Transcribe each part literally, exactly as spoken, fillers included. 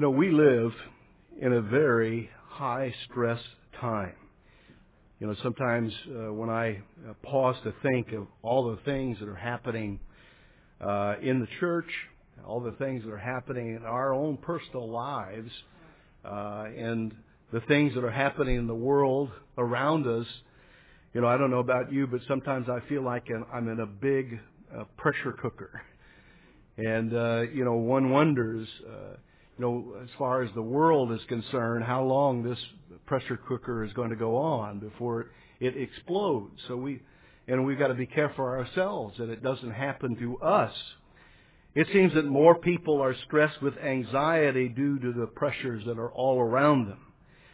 know, we live in a very high-stress time. You know, sometimes uh, when I uh, pause to think of all the things that are happening uh, in the church, all the things that are happening in our own personal lives, uh, and the things that are happening in the world around us, you know, I don't know about you, but sometimes I feel like I'm in a big uh, pressure cooker. And, uh, you know, one wonders, uh, you know, as far as the world is concerned, how long this pressure cooker is going to go on before it explodes. So we, and we've got to be careful ourselves that it doesn't happen to us. It seems that more people are stressed with anxiety due to the pressures that are all around them.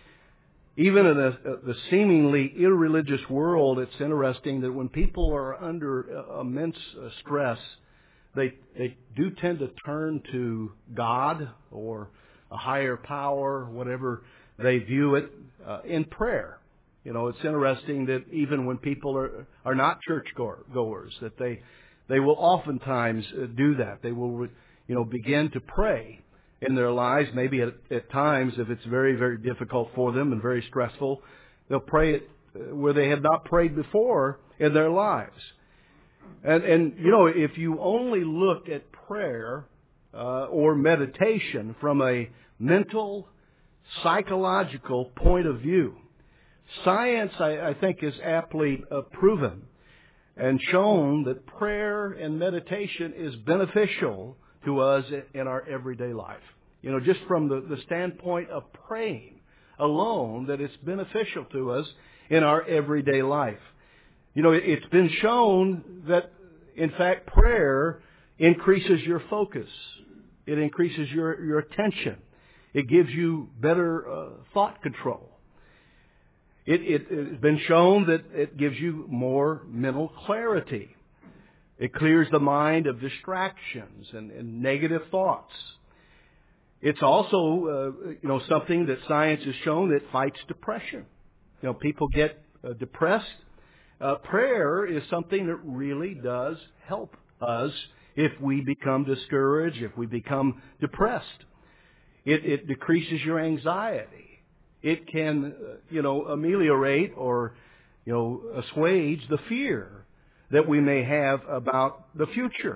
Even in a, the seemingly irreligious world, it's interesting that when people are under immense stress, They they do tend to turn to God or a higher power, whatever they view it, uh, in prayer. You know, it's interesting that even when people are are not church goers, that they they will oftentimes do that. They will, you know, begin to pray in their lives. Maybe at, at times, if it's very very difficult for them and very stressful, they'll pray it where they have not prayed before in their lives. And, and, you know, if you only look at prayer uh, or meditation from a mental, psychological point of view, science, I, I think, is aptly uh, proven and shown that prayer and meditation is beneficial to us in our everyday life. You know, just from the, the standpoint of praying alone, that it's beneficial to us in our everyday life. You know, it's been shown that, in fact, prayer increases your focus. It increases your, your attention. It gives you better uh, thought control. It, it, it's been shown that it gives you more mental clarity. It clears the mind of distractions and, and negative thoughts. It's also, uh, you know, something that science has shown that fights depression. You know, people get uh, depressed. Uh, prayer is something that really does help us if we become discouraged, if we become depressed. It, it decreases your anxiety. It can, uh, you know, ameliorate or, you know, assuage the fear that we may have about the future.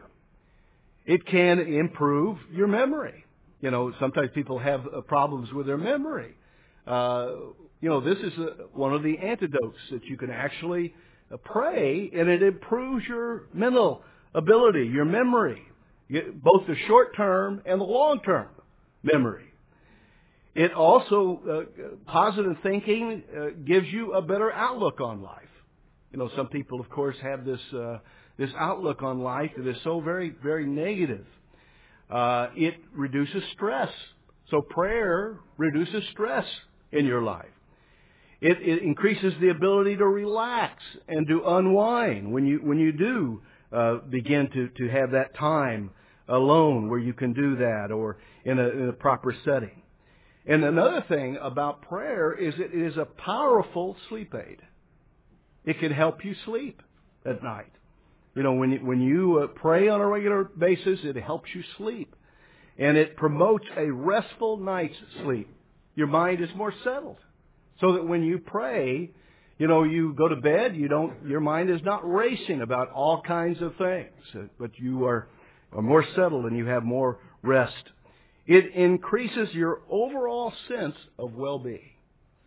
It can improve your memory. You know, sometimes people have uh, problems with their memory. Uh, you know, this is a, one of the antidotes that you can actually pray, and it improves your mental ability, your memory, both the short-term and the long-term memory. It also, uh, positive thinking uh, gives you a better outlook on life. You know, some people, of course, have this uh, this outlook on life that is so very, very negative. Uh, it reduces stress. So prayer reduces stress in your life. It, it increases the ability to relax and to unwind when you when you do uh, begin to, to have that time alone where you can do that or in a, in a proper setting. And another thing about prayer is it is a powerful sleep aid. It can help you sleep at night. You know, when you, when you uh, pray on a regular basis, it helps you sleep. And it promotes a restful night's sleep. Your mind is more settled. So that when you pray, you know, you go to bed, you don't, your mind is not racing about all kinds of things, but you are, are more settled and you have more rest. It increases your overall sense of well-being.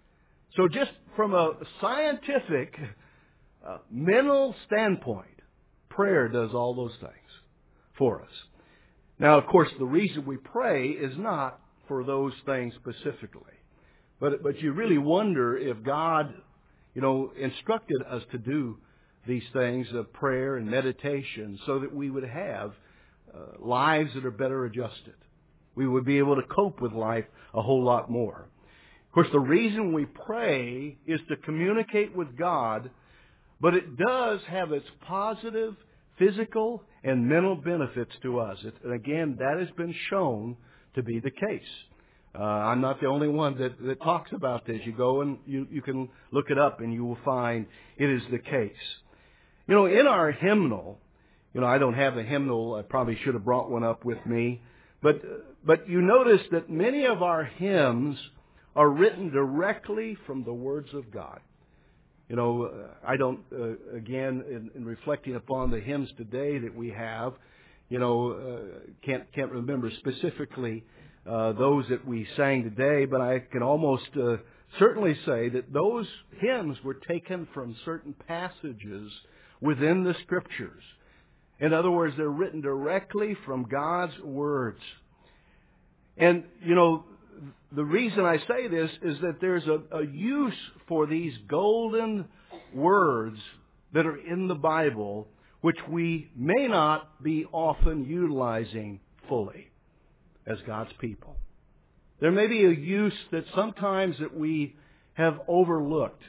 So just from a scientific, uh, mental standpoint, prayer does all those things for us. Now, of course, the reason we pray is not for those things specifically. But but you really wonder if God, you know, instructed us to do these things of prayer and meditation so that we would have uh, lives that are better adjusted. We would be able to cope with life a whole lot more. Of course, the reason we pray is to communicate with God, but it does have its positive physical and mental benefits to us. It, and again, that has been shown to be the case. Uh, I'm not the only one that, that talks about this. You go and you, you can look it up and you will find it is the case. You know, in our hymnal, you know, I don't have a hymnal. I probably should have brought one up with me. But, but you notice that many of our hymns are written directly from the words of God. You know, uh, I don't, uh, again, in, in reflecting upon the hymns today that we have, you know, uh, can't, can't remember specifically uh, those that we sang today, but I can almost uh, certainly say that those hymns were taken from certain passages within the Scriptures. In other words, they're written directly from God's words. And, you know, the reason I say this is that there's a, a use for these golden words that are in the Bible, which we may not be often utilizing fully as God's people. There may be a use that sometimes that we have overlooked.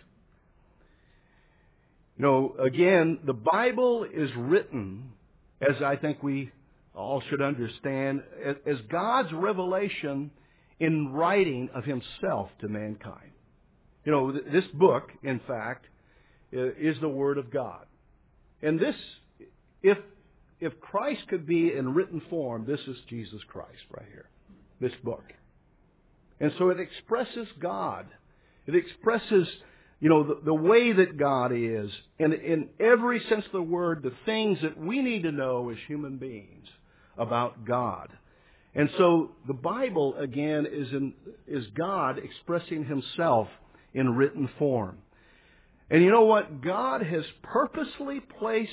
You know, again, the Bible is written, as I think we all should understand, as God's revelation in writing of Himself to mankind. You know, this book, in fact, is the Word of God. And this, if if Christ could be in written form, this is Jesus Christ right here, this book. And so it expresses God. It expresses, you know, the, the way that God is, and in every sense of the word, the things that we need to know as human beings about God. And so the Bible, again, is in, is God expressing Himself in written form. And you know what? God has purposely placed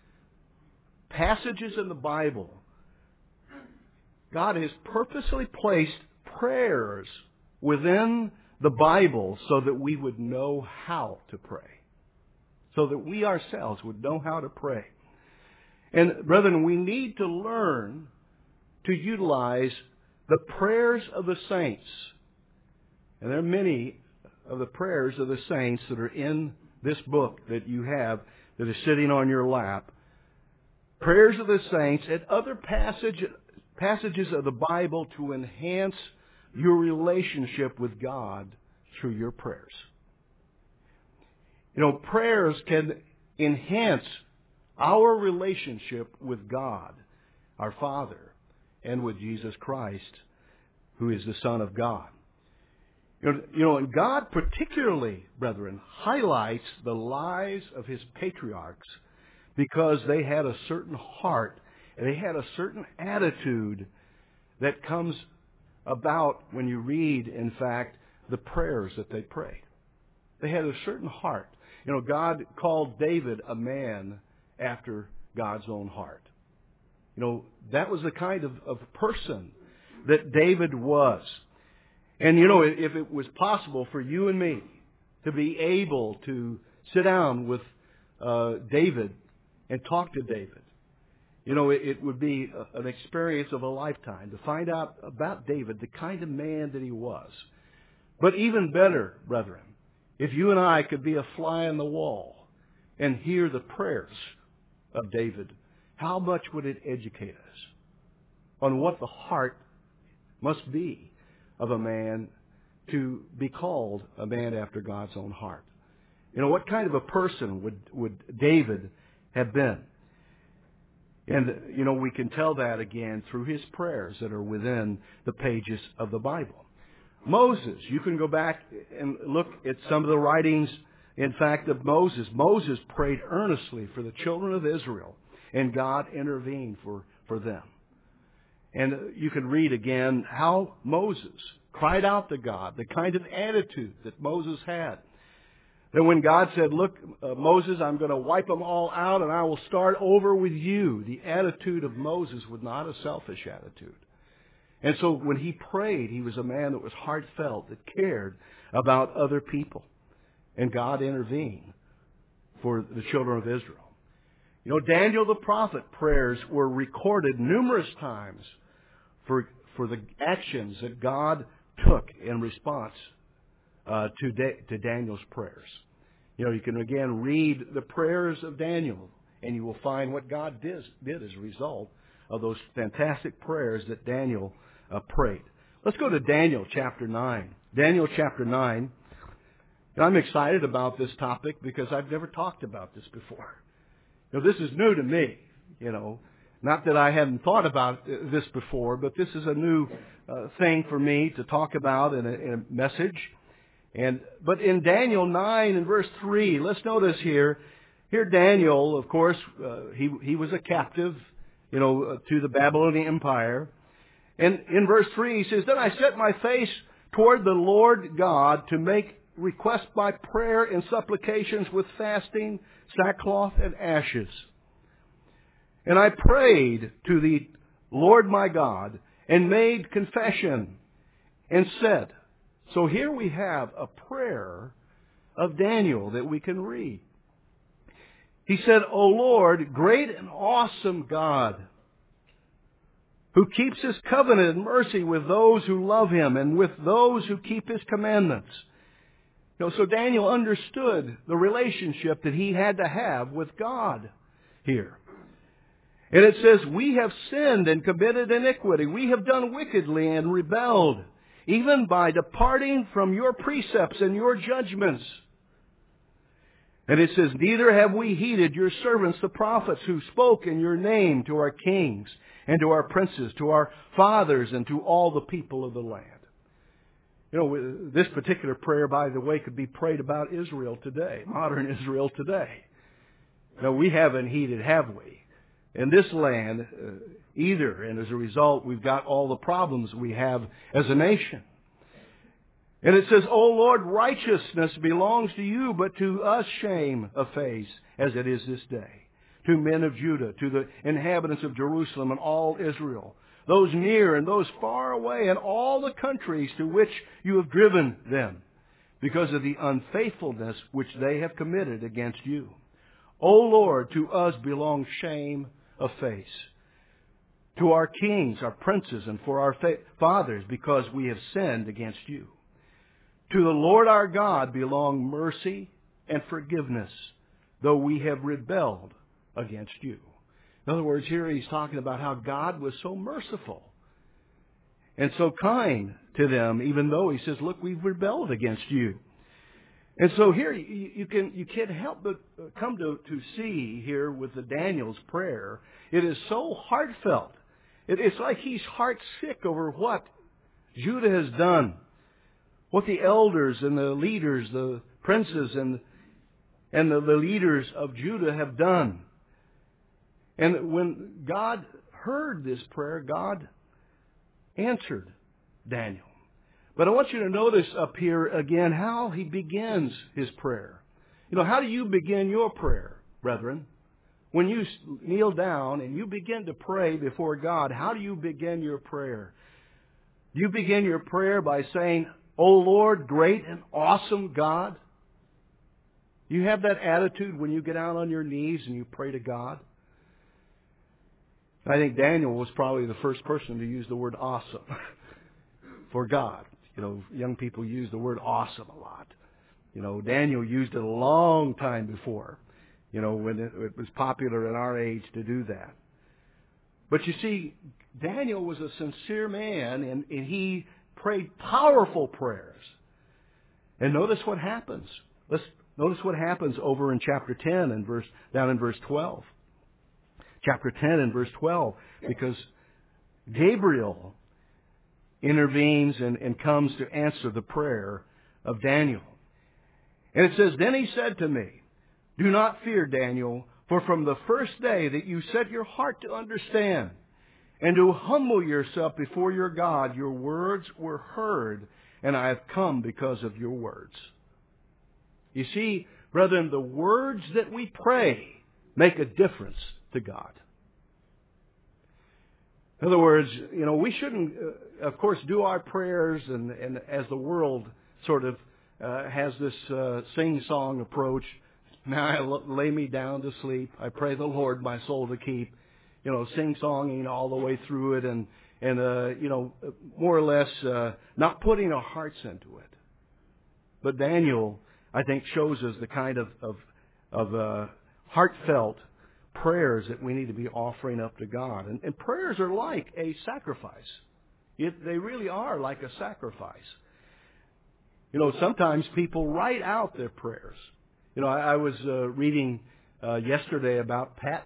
passages in the Bible. God has purposely placed prayers within the Bible so that we would know how to pray. So that we ourselves would know how to pray. And brethren, we need to learn to utilize the prayers of the saints. And there are many of the prayers of the saints that are in this book that you have that is sitting on your lap. Prayers of the saints and other passage, passages of the Bible to enhance your relationship with God through your prayers. You know, prayers can enhance our relationship with God, our Father, and with Jesus Christ, who is the Son of God. You know, you know, and God particularly, brethren, highlights the lives of His patriarchs because they had a certain heart and they had a certain attitude that comes about when you read, in fact, the prayers that they prayed. They had a certain heart. You know, God called David a man after God's own heart. You know, that was the kind of, of person that David was. And, you know, if it was possible for you and me to be able to sit down with uh, David and talk to David, you know, it, it would be a, an experience of a lifetime to find out about David, the kind of man that he was. But even better, brethren, if you and I could be a fly on the wall and hear the prayers of David, how much would it educate us on what the heart must be of a man to be called a man after God's own heart? You know, what kind of a person would, would David have been? And, you know, we can tell that again through his prayers that are within the pages of the Bible. Moses, you can go back and look at some of the writings, in fact, of Moses. Moses prayed earnestly for the children of Israel, and God intervened for, for them. And you can read again how Moses cried out to God, the kind of attitude that Moses had. That when God said, look, uh, Moses, I'm going to wipe them all out and I will start over with you. The attitude of Moses was not a selfish attitude. And so when he prayed, he was a man that was heartfelt, that cared about other people. And God intervened for the children of Israel. You know, Daniel the prophet prayers were recorded numerous times for, for the actions that God took in response uh, to, da- to Daniel's prayers. You know, you can again read the prayers of Daniel, and you will find what God did, did as a result of those fantastic prayers that Daniel uh, prayed. Let's go to Daniel chapter nine. Daniel chapter nine. And I'm excited about this topic because I've never talked about this before. You know, this is new to me, you know. Not that I hadn't thought about this before, but this is a new uh, thing for me to talk about in a, in a message. And but in Daniel nine and verse three, let's notice here. Here Daniel, of course, uh, he he was a captive, you know, uh, to the Babylonian Empire. And in verse three, he says, "Then I set my face toward the Lord God to make request by prayer and supplications with fasting, sackcloth, and ashes. And I prayed to the Lord my God and made confession and said," so here we have a prayer of Daniel that we can read. He said, "O Lord, great and awesome God, who keeps His covenant and mercy with those who love Him and with those who keep His commandments." You know, so Daniel understood the relationship that he had to have with God here. And it says, "We have sinned and committed iniquity. We have done wickedly and rebelled, even by departing from your precepts and your judgments." And it says, "Neither have we heeded your servants, the prophets, who spoke in your name to our kings and to our princes, to our fathers, and to all the people of the land." You know, this particular prayer, by the way, could be prayed about Israel today, modern Israel today. No, we haven't heeded, have we? In this land, uh, either. And as a result, we've got all the problems we have as a nation. And it says, "O Lord, righteousness belongs to you, but to us shame of face, as it is this day. To men of Judah, to the inhabitants of Jerusalem and all Israel, those near and those far away, and all the countries to which you have driven them, because of the unfaithfulness which they have committed against you. O Lord, to us belongs shame of face, to our kings, our princes, and for our fa- fathers, because we have sinned against you. To the Lord our God belong mercy and forgiveness, though we have rebelled against you." In other words, here he's talking about how God was so merciful and so kind to them, even though he says, "Look, we've rebelled against you." And so here you, you can you can't help but come to, to see here with the Daniel's prayer, it is so heartfelt. It, it's like he's heart sick over what Judah has done, what the elders and the leaders, the princes and and the, the leaders of Judah have done. And when God heard this prayer, God answered Daniel. But I want you to notice up here again how he begins his prayer. You know, how do you begin your prayer, brethren? When you kneel down and you begin to pray before God, how do you begin your prayer? Do you begin your prayer by saying, "O Lord, great and awesome God"? You have that attitude when you get down on your knees and you pray to God? I think Daniel was probably the first person to use the word awesome for God. You know, young people use the word awesome a lot. You know, Daniel used it a long time before, you know, when it, it was popular in our age to do that. But you see, Daniel was a sincere man, and, and he prayed powerful prayers. And notice what happens. Let's notice what happens over in chapter ten and verse down in verse twelve. Chapter ten and verse twelve, because Gabriel intervenes and, and comes to answer the prayer of Daniel. And it says, "Then he said to me, 'Do not fear, Daniel, for from the first day that you set your heart to understand and to humble yourself before your God, your words were heard, and I have come because of your words.'" You see, brethren, the words that we pray make a difference to God. In other words, you know, we shouldn't, uh, of course, do our prayers and, and as the world sort of uh, has this uh, sing-song approach. "Now I l- lay me down to sleep. I pray the Lord my soul to keep." You know, sing-songing all the way through it and, and uh, you know, more or less uh, not putting our hearts into it. But Daniel, I think, shows us the kind of, of, of uh, heartfelt prayers that we need to be offering up to God. And, and prayers are like a sacrifice. It, they really are like a sacrifice. You know, sometimes people write out their prayers. You know, I, I was uh, reading uh, yesterday about Patton.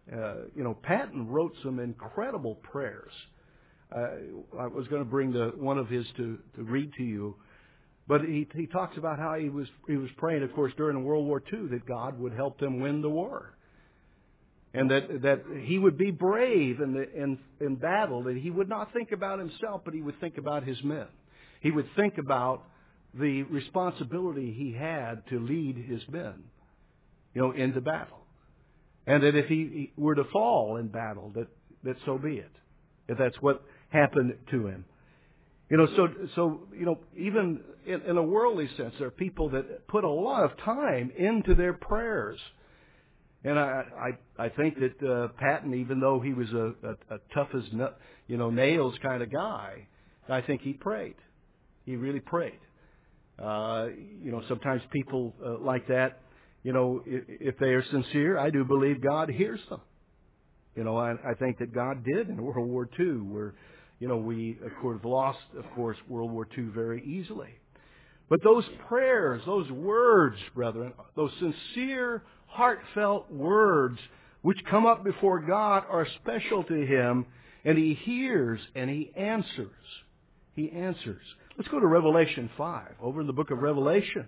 Uh, you know, Patton wrote some incredible prayers. Uh, I was going to bring the one of his to, to read to you, but he he talks about how he was he was praying, of course, during World War Two, that God would help them win the war, and that that he would be brave in the in in battle. That he would not think about himself, but he would think about his men. He would think about the responsibility he had to lead his men, you know, into battle. And that if he were to fall in battle, that, that so be it. If that's what happened to him. You know, so, so you know, even in, in a worldly sense, there are people that put a lot of time into their prayers. And I, I, I think that uh, Patton, even though he was a, a, a tough as, you know, nails kind of guy, I think he prayed. He really prayed. Uh, you know, sometimes people uh, like that, you know, if, if they are sincere, I do believe God hears them. You know, I, I think that God did in World War Two, where, you know, we, of course, lost, of course, World War Two very easily. But those prayers, those words, brethren, those sincere, heartfelt words which come up before God are special to Him, and He hears and He answers. He answers. Let's go to Revelation five, over in the book of Revelation.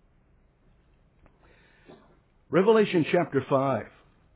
Revelation chapter five.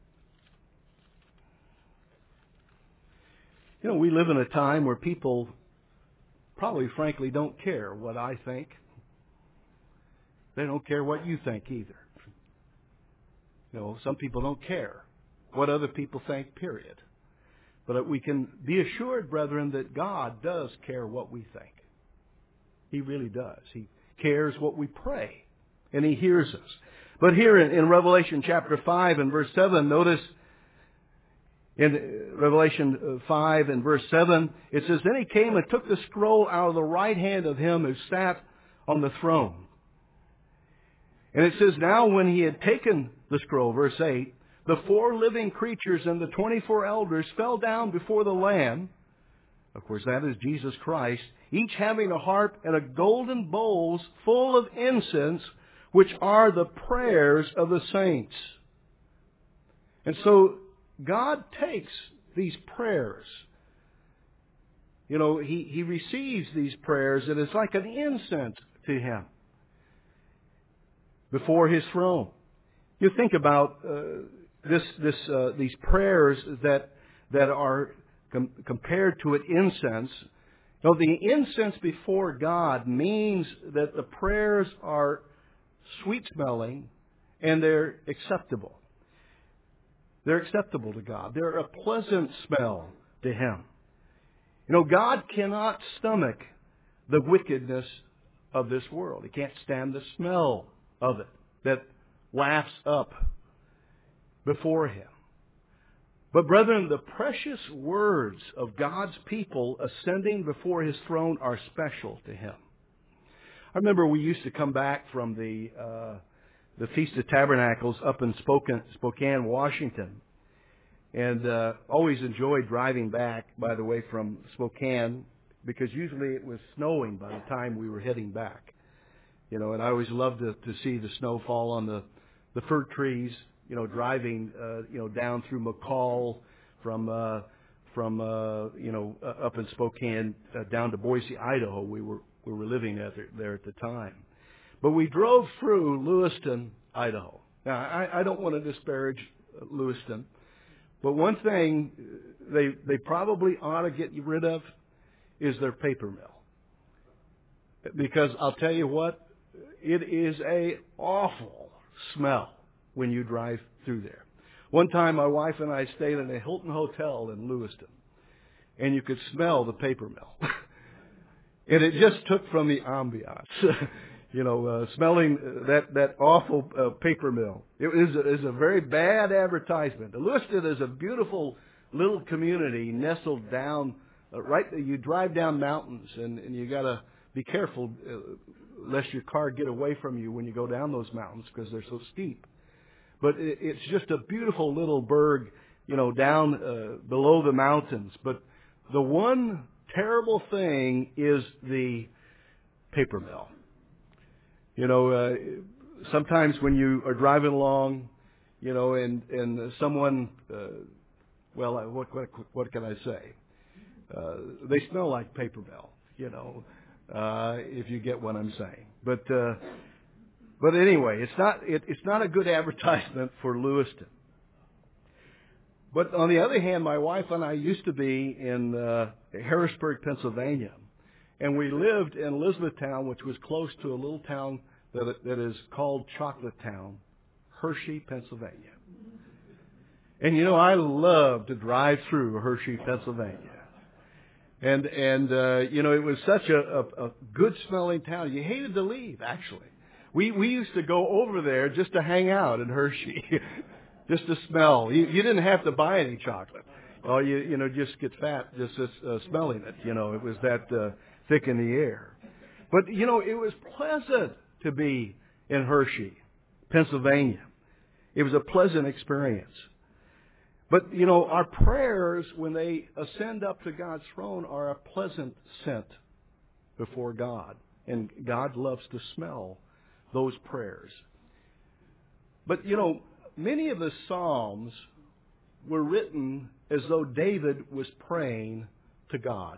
You know, we live in a time where people probably, frankly, don't care what I think. They don't care what you think either. You know, some people don't care what other people think, period. But we can be assured, brethren, that God does care what we think. He really does. He cares what we pray, and He hears us. But here in, in Revelation chapter five and verse seven, notice in Revelation five and verse seven, it says, "Then He came and took the scroll out of the right hand of Him who sat on the throne." And it says, "Now when He had taken the scroll," verse eight, "the four living creatures and the twenty-four elders fell down before the Lamb," of course that is Jesus Christ, "each having a harp and a golden bowls full of incense, which are the prayers of the saints." And so God takes these prayers. You know, He, he receives these prayers, and it's like an incense to Him before His throne. You think about uh, this, this, uh, these prayers that that are com- compared to an incense. You know, the incense before God means that the prayers are sweet-smelling and they're acceptable. They're acceptable to God. They're a pleasant smell to Him. You know, God cannot stomach the wickedness of this world. He can't stand the smell of it that wafts up before Him. But brethren, the precious words of God's people ascending before His throne are special to Him. I remember we used to come back from the uh, the Feast of Tabernacles up in Spokane, Spokane Washington, and uh, always enjoyed driving back, by the way, from Spokane, because usually it was snowing by the time we were heading back. You know, and I always loved to, to see the snow fall on the, the fir trees, you know, driving, uh, you know, down through McCall from, uh, from, uh, you know, uh, up in Spokane, uh, down to Boise, Idaho. We were, we were living at there, there at the time. But we drove through Lewiston, Idaho. Now, I, I don't want to disparage Lewiston, but one thing they, they probably ought to get rid of is their paper mill. Because I'll tell you what, it is a awful smell when you drive through there. One time my wife and I stayed in a Hilton Hotel in Lewiston, and you could smell the paper mill. And it just took from the ambiance, you know, uh, smelling that, that awful uh, paper mill. It is a, is a very bad advertisement. Lewiston is a beautiful little community nestled down, uh, right, you drive down mountains, and, and you got to be careful uh, lest your car get away from you when you go down those mountains because they're so steep. But it, it's just a beautiful little burg, you know, down uh, below the mountains. But the one terrible thing is the paper mill. You know, uh, sometimes when you are driving along, you know, and and someone, uh, well, what what what can I say? Uh, they smell like Paper Bell, you know, uh, if you get what I'm saying. But uh, but anyway, it's not it, it's not a good advertisement for Lewiston. But on the other hand, my wife and I used to be in uh, Harrisburg, Pennsylvania, and we lived in Elizabethtown, which was close to a little town that that is called Chocolate Town, Hershey, Pennsylvania. And you know, I love to drive through Hershey, Pennsylvania. And, and, uh, you know, it was such a, a, a good smelling town. You hated to leave, actually. We, we used to go over there just to hang out in Hershey, just to smell. You, you didn't have to buy any chocolate. Oh, you, you know, just get fat just uh, smelling it. You know, it was that, uh, thick in the air. But, you know, it was pleasant to be in Hershey, Pennsylvania. It was a pleasant experience. But, you know, our prayers, when they ascend up to God's throne, are a pleasant scent before God. And God loves to smell those prayers. But, you know, many of the Psalms were written as though David was praying to God.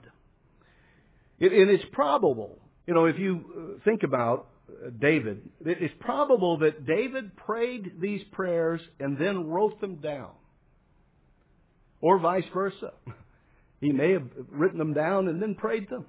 It, and it's probable, you know, if you think about David, it's probable that David prayed these prayers and then wrote them down. Or vice versa. He may have written them down and then prayed them.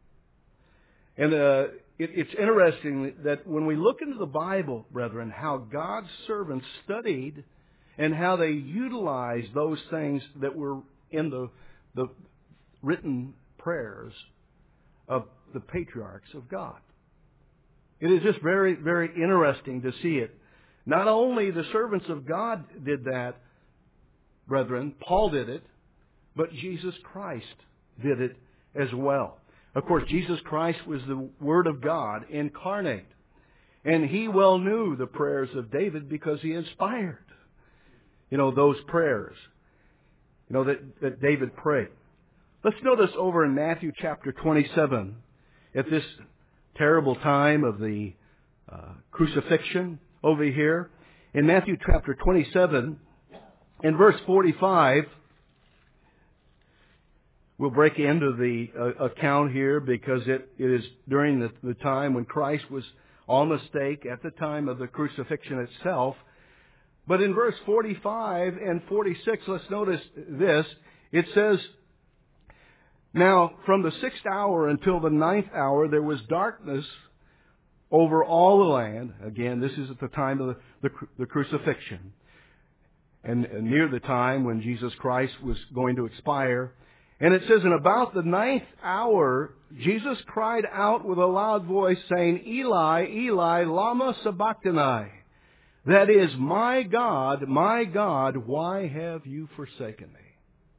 And uh, it, it's interesting that when we look into the Bible, brethren, how God's servants studied and how they utilized those things that were in the, the written prayers of the patriarchs of God. It is just very, very interesting to see it. Not only the servants of God did that, brethren, Paul did it, but Jesus Christ did it as well. Of course, Jesus Christ was the Word of God incarnate. And He well knew the prayers of David because He inspired, you know, those prayers, you know, that, that David prayed. Let's notice over in Matthew chapter twenty-seven, at this terrible time of the uh, crucifixion over here, in Matthew chapter twenty-seven, in verse forty-five, we'll break into the uh, account here because it, it is during the, the time when Christ was on the stake at the time of the crucifixion itself. But in verse forty-five and forty-six, let's notice this. It says, "Now from the sixth hour until the ninth hour there was darkness over all the land." Again, this is at the time of the, the, the crucifixion. And near the time when Jesus Christ was going to expire. And it says, "In about the ninth hour, Jesus cried out with a loud voice, saying, Eli, Eli, lama sabachthani? That is, my God, my God, why have you forsaken me?"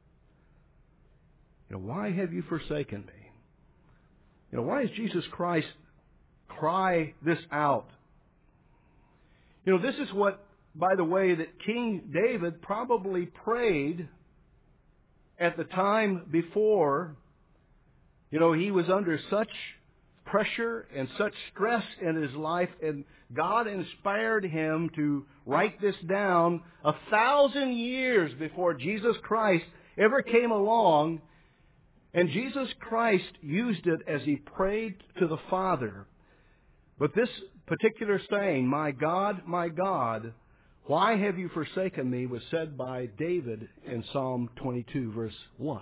You know, why have you forsaken me? You know, why does Jesus Christ cry this out? You know, this is what, by the way, that King David probably prayed at the time before. You know, he was under such pressure and such stress in his life, and God inspired him to write this down a thousand years before Jesus Christ ever came along. And Jesus Christ used it as He prayed to the Father. But this particular saying, "My God, my God, why have you forsaken me?" was said by David in Psalm twenty-two, verse one.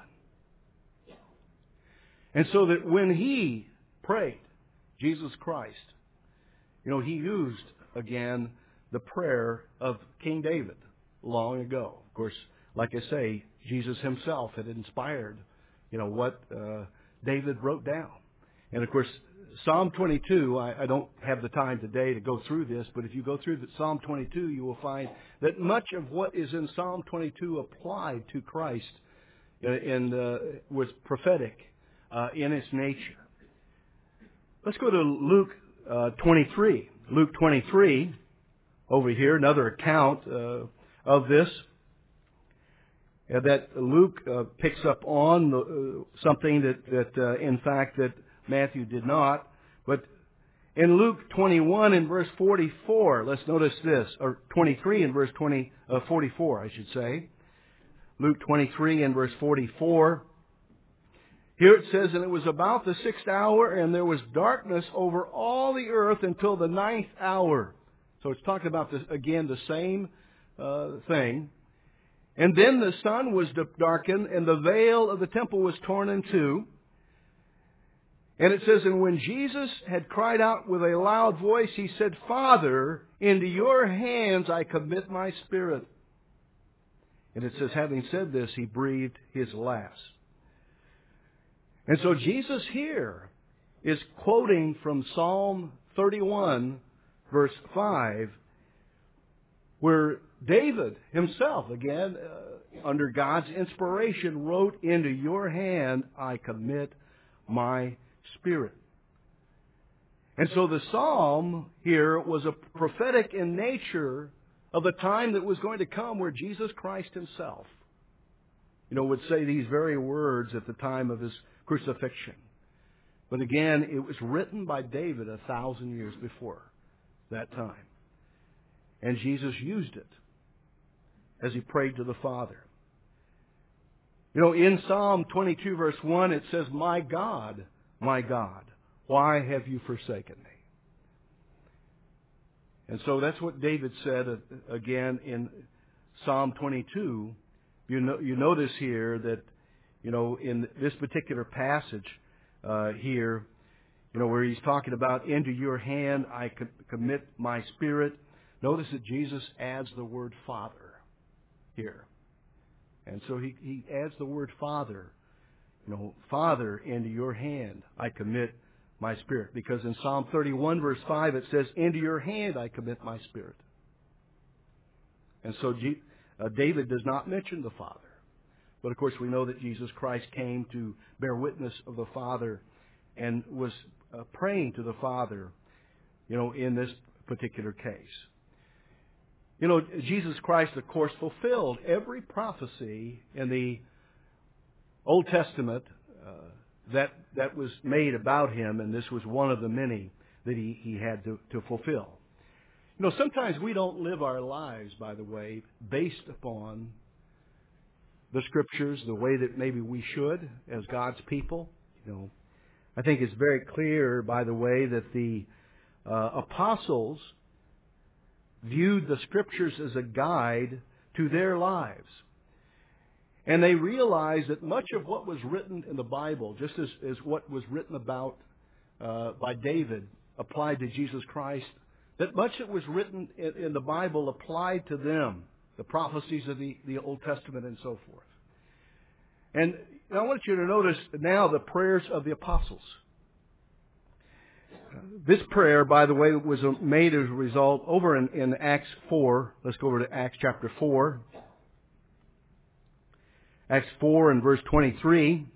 And so that when he prayed, Jesus Christ, you know, He used, again, the prayer of King David long ago. Of course, like I say, Jesus Himself had inspired, you know, what uh, David wrote down. And of course, Psalm twenty-two, I, I don't have the time today to go through this, but if you go through the Psalm twenty-two, you will find that much of what is in Psalm twenty-two applied to Christ uh, and uh, was prophetic uh, in its nature. Let's go to Luke uh, twenty-three. Luke twenty-three, over here, another account uh, of this. Uh, that Luke uh, picks up on the, uh, something that, that uh, in fact, that Matthew did not. But In Luke twenty-one and verse forty-four, let's notice this, or twenty-three and verse twenty, uh, forty-four, I should say. Luke twenty-three and verse forty-four. Here it says, and it was about the sixth hour, and there was darkness over all the earth until the ninth hour. So it's talking about, this, again, the same uh, thing. And then the sun was darkened, and the veil of the temple was torn in two. And it says, and when Jesus had cried out with a loud voice, he said, Father, into your hands I commit my spirit. And it says, having said this, he breathed his last. And so Jesus here is quoting from Psalm thirty-one, verse five, where David himself, again, uh, under God's inspiration, wrote, into your hand I commit my spirit. And so the psalm here was a prophetic in nature of the time that was going to come where Jesus Christ himself, you know, would say these very words at the time of his crucifixion. But again, it was written by David a thousand years before that time. And Jesus used it as he prayed to the Father. You know, in Psalm twenty-two verse one, it says, my God, my God, why have you forsaken me? And so that's what David said again in Psalm twenty-two. You know, you notice here that, you know, in this particular passage uh, here, you know, where he's talking about, into your hand I commit my spirit. Notice that Jesus adds the word Father here. And so he, he adds the word Father. You know, Father, into your hand I commit my spirit. Because in Psalm thirty-one verse five it says, into your hand I commit my spirit. And so G, uh, David does not mention the Father. But of course we know that Jesus Christ came to bear witness of the Father and was uh, praying to the Father, you know, in this particular case. You know, Jesus Christ, of course, fulfilled every prophecy in the Old Testament uh, that that was made about him, and this was one of the many that he, he had to, to fulfill. You know, sometimes we don't live our lives, by the way, based upon the Scriptures the way that maybe we should as God's people. You know, I think it's very clear, by the way, that the uh, apostles viewed the Scriptures as a guide to their lives. And they realized that much of what was written in the Bible, just as, as what was written about uh, by David, applied to Jesus Christ, that much that was written in, in the Bible applied to them, the prophecies of the, the Old Testament and so forth. And I want you to notice now the prayers of the apostles. This prayer, by the way, was made as a result over in, in Acts four. Let's go over to Acts chapter four. Acts four and verse twenty-three.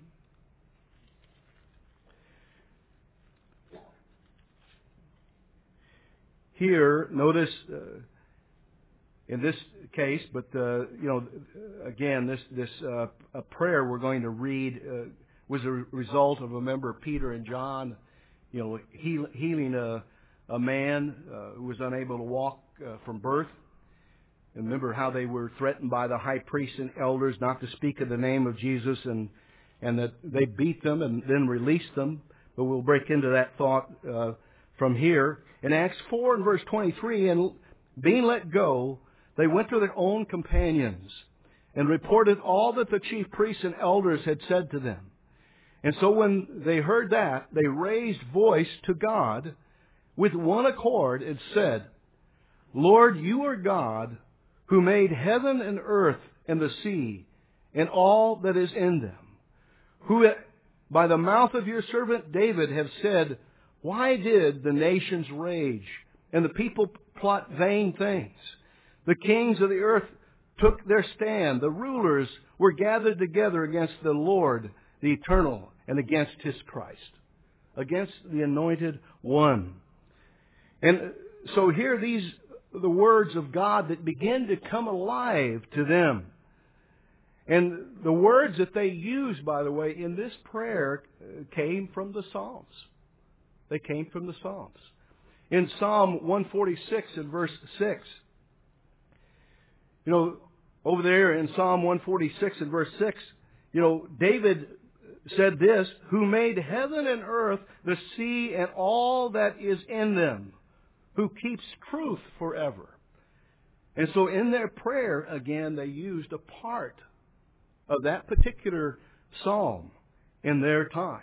Here, notice uh, in this case, but uh, you know, again, this this uh, a prayer we're going to read uh, was a result of, remember, Peter and John, you know, heal, healing a a man uh, who was unable to walk uh, from birth. And remember how they were threatened by the high priests and elders not to speak of the name of Jesus, and and that they beat them and then released them. But we'll break into that thought uh, from here. In Acts four and verse twenty-three, and being let go, they went to their own companions and reported all that the chief priests and elders had said to them. And so when they heard that, they raised voice to God with one accord and said, Lord, you are God, who made heaven and earth and the sea and all that is in them, who by the mouth of your servant David have said, why did the nations rage and the people plot vain things? The kings of the earth took their stand. The rulers were gathered together against the Lord, the eternal, and against his Christ, against the anointed one. And so here these the words of God that begin to come alive to them. And the words that they used, by the way, in this prayer came from the Psalms. They came from the Psalms. In Psalm one forty-six and verse six, you know, over there in Psalm one forty-six and verse six, you know, David said this, who made heaven and earth, the sea, and all that is in them, who keeps truth forever. And so in their prayer, again, they used a part of that particular psalm in their time.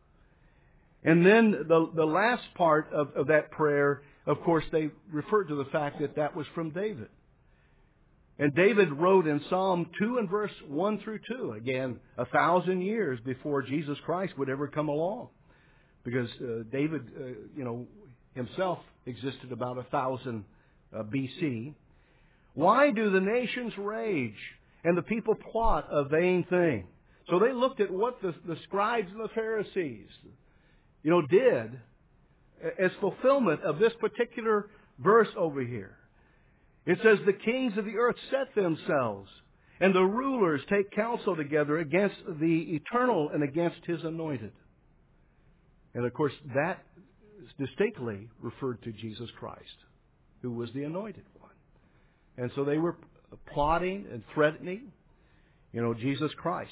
And then the, the last part of, of that prayer, of course, they referred to the fact that that was from David. And David wrote in Psalm two and verse one through two, again, a thousand years before Jesus Christ would ever come along. Because uh, David, uh, you know, himself existed about a thousand uh, B C. Why do the nations rage and the people plot a vain thing? So they looked at what the, the scribes and the Pharisees, you know, did as fulfillment of this particular verse over here. It says, the kings of the earth set themselves, and the rulers take counsel together against the eternal and against his anointed. And of course, that distinctly referred to Jesus Christ, who was the anointed one. And so they were plotting and threatening, you know, Jesus Christ.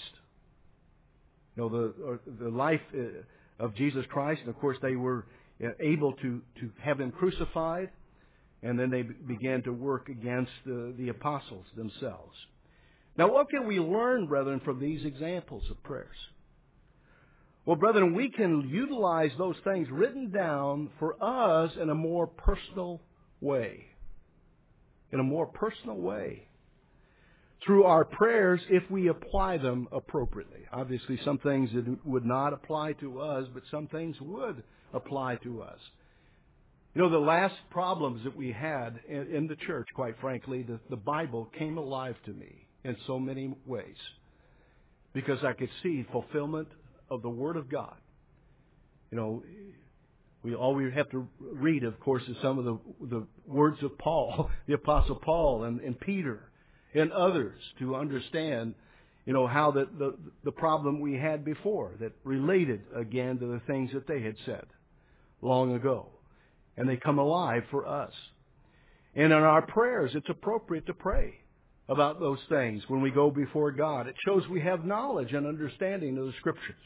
You know, the, the life of Jesus Christ. And of course, they were able to, to have him crucified. And then they began to work against the, the apostles themselves. Now, what can we learn, brethren, from these examples of prayers? Well, brethren, we can utilize those things written down for us in a more personal way. In a more personal way. Through our prayers, if we apply them appropriately. Obviously, some things would not apply to us, but some things would apply to us. You know, the last problems that we had in, in the church, quite frankly, the, the Bible came alive to me in so many ways. Because I could see fulfillment of the Word of God. You know, we all we have to read, of course, is some of the, the words of Paul, the Apostle Paul and, and Peter and others to understand, you know, how the, the, the problem we had before that related again to the things that they had said long ago. And they come alive for us. And in our prayers, it's appropriate to pray about those things when we go before God. It shows we have knowledge and understanding of the Scriptures.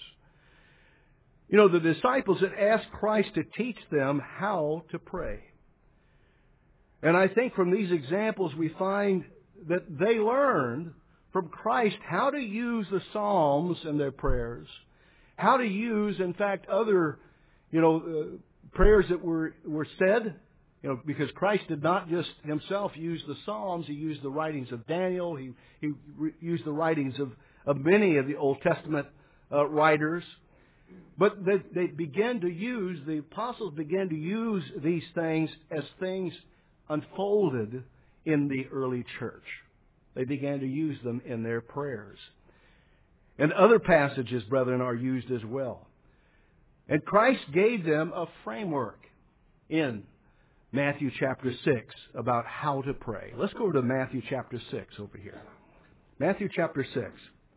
You know, the disciples had asked Christ to teach them how to pray. And I think from these examples we find that they learned from Christ how to use the Psalms in their prayers, how to use, in fact, other, you know, uh, prayers that were, were said, you know, because Christ did not just himself use the Psalms. He used the writings of Daniel. He, he re- used the writings of, of many of the Old Testament uh, writers. But they, they began to use, the apostles began to use these things as things unfolded in the early church. They began to use them in their prayers. And other passages, brethren, are used as well. And Christ gave them a framework in Matthew chapter six about how to pray. Let's go to Matthew chapter six over here. Matthew chapter six.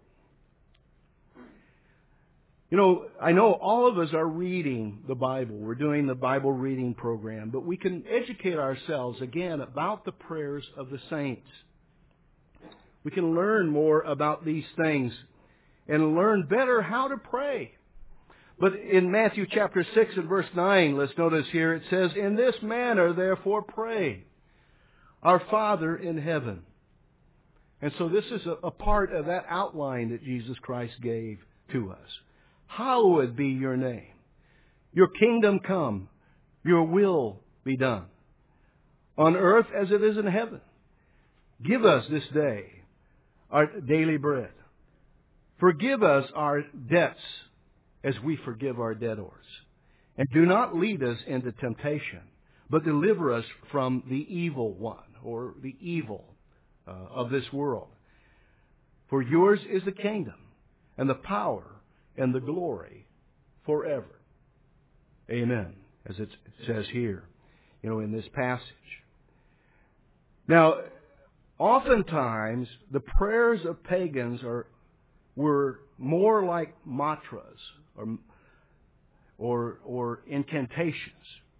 You know, I know all of us are reading the Bible. We're doing the Bible reading program. But we can educate ourselves, again, about the prayers of the saints. We can learn more about these things and learn better how to pray. But in Matthew chapter six and verse nine, let's notice here, it says, in this manner, therefore, pray, our Father in heaven. And so this is a, a part of that outline that Jesus Christ gave to us. Hallowed be your name. Your kingdom come. Your will be done. On earth as it is in heaven. Give us this day our daily bread. Forgive us our debts as we forgive our debtors. And do not lead us into temptation, but deliver us from the evil one, or the evil uh, of this world. For yours is the kingdom, and the power, and the glory forever. Amen. As it says here, you know, in this passage. Now, oftentimes, the prayers of pagans are were more like mantras or, or, or incantations,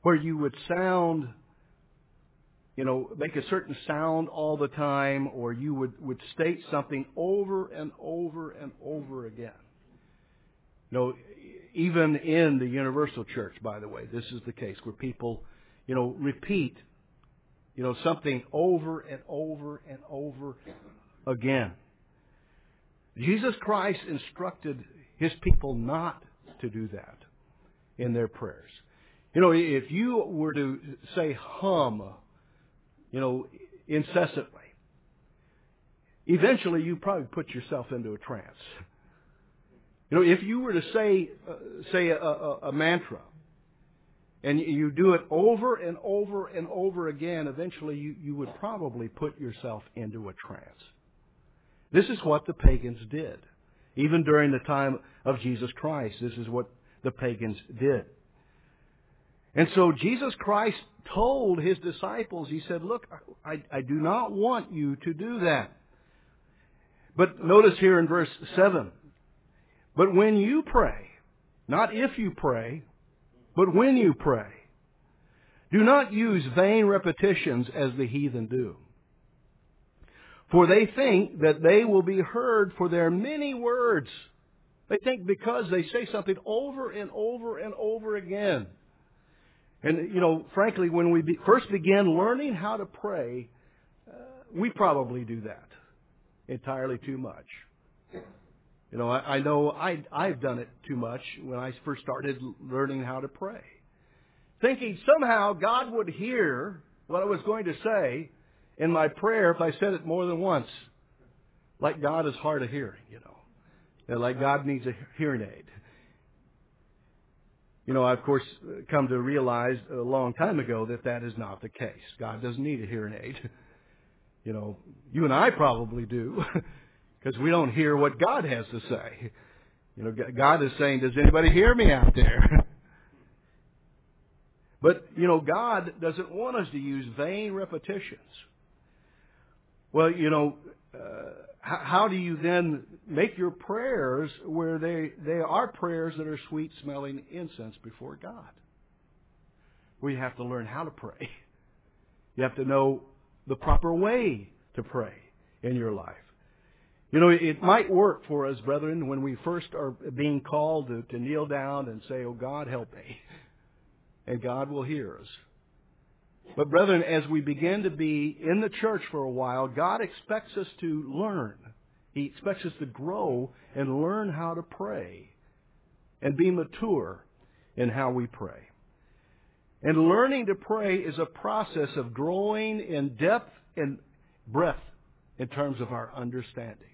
where you would sound, you know, make a certain sound all the time, or you would, would state something over and over and over again. You know, even in the universal church, by the way, this is the case where people, you know, repeat, you know, something over and over and over again. Jesus Christ instructed His people not to do that in their prayers. You know, if you were to say hum, you know, incessantly, eventually you probably put yourself into a trance. You know, if you were to say, uh, say a, a, a mantra, and you do it over and over and over again, eventually you, you would probably put yourself into a trance. This is what the pagans did. Even during the time of Jesus Christ, this is what the pagans did. And so Jesus Christ told His disciples, He said, look, I, I do not want you to do that. But notice here in verse seven, but when you pray, not if you pray, but when you pray, do not use vain repetitions as the heathen do. For they think that they will be heard for their many words. They think because they say something over and over and over again. And, you know, frankly, when we be, first began learning how to pray, uh, we probably do that entirely too much. You know, I, I know I, I've done it too much when I first started learning how to pray. Thinking somehow God would hear what I was going to say in my prayer if I said it more than once. Like God is hard of hearing, you know. You know, like God needs a hearing aid. You know, I, of course, come to realize a long time ago that that is not the case. God doesn't need a hearing aid. You know, you and I probably do. Because we don't hear what God has to say. You know, God is saying, does anybody hear me out there? But, you know, God doesn't want us to use vain repetitions. Well, you know, uh, how, how do you then make your prayers where they, they are prayers that are sweet-smelling incense before God? Well, you have to learn how to pray. You have to know the proper way to pray in your life. You know, it might work for us, brethren, when we first are being called to, to kneel down and say, oh, God, help me. And God will hear us. But, brethren, as we begin to be in the church for a while, God expects us to learn. He expects us to grow and learn how to pray and be mature in how we pray. And learning to pray is a process of growing in depth and breadth in terms of our understanding.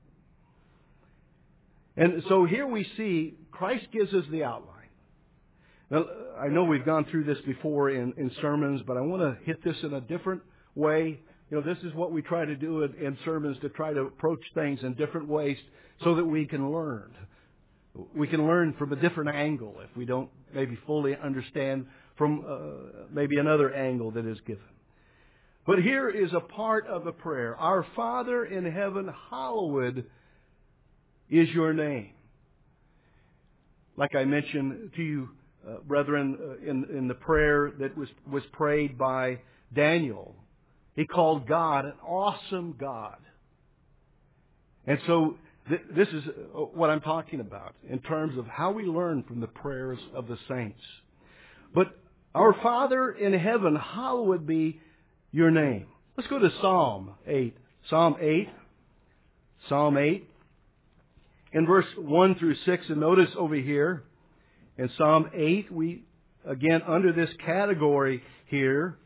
And so here we see Christ gives us the outline. Now, I know we've gone through this before in, in sermons, but I want to hit this in a different way. You know, this is what we try to do in, in sermons, to try to approach things in different ways so that we can learn. We can learn from a different angle if we don't maybe fully understand from uh, maybe another angle that is given. But here is a part of the prayer. Our Father in heaven, hallowed is your name. Like I mentioned to you, uh, brethren, uh, in, in the prayer that was, was prayed by Daniel, he called God an awesome God. And so th- this is what I'm talking about in terms of how we learn from the prayers of the saints. But our Father in heaven, hallowed be your name. Let's go to Psalm eight. Psalm eight. Psalm eight. In verse one through six, and notice over here, in Psalm eight, we, again, under this category here,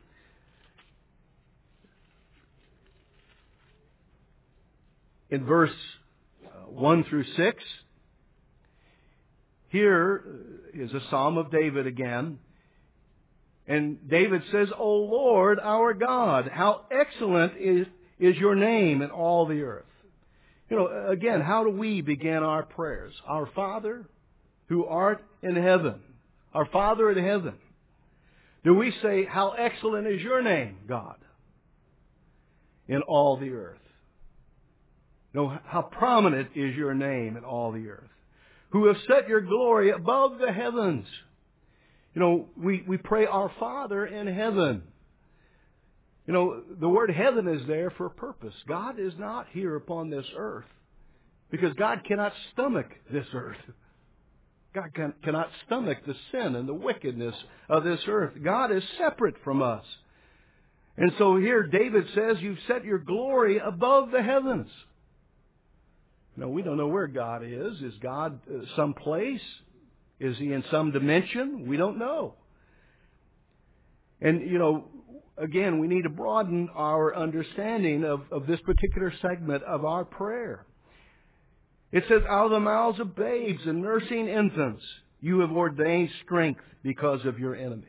in verse one through six, here is a Psalm of David again. And David says, O Lord, our God, how excellent is, is your name in all the earth. You know, again, how do we begin our prayers? Our Father who art in heaven. Our Father in heaven. Do we say, how excellent is your name, God, in all the earth? No, how prominent is your name in all the earth? Who have set your glory above the heavens. You know, we, we pray our Father in heaven. You know, the word heaven is there for a purpose. God is not here upon this earth because God cannot stomach this earth. God can, cannot stomach the sin and the wickedness of this earth. God is separate from us. And so here David says, you've set your glory above the heavens. No, we don't know where God is. Is God uh, someplace? Is He in some dimension? We don't know. And, you know, again, we need to broaden our understanding of, of this particular segment of our prayer. It says, out of the mouths of babes and nursing infants, you have ordained strength because of your enemies.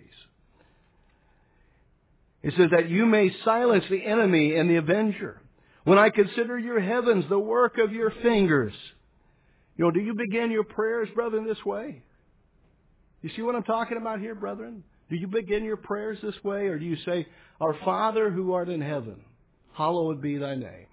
It says that you may silence the enemy and the avenger. When I consider your heavens, the work of your fingers. You know, do you begin your prayers, brethren, this way? You see what I'm talking about here, brethren? Do you begin your prayers this way, or do you say, Our Father who art in heaven, hallowed be thy name?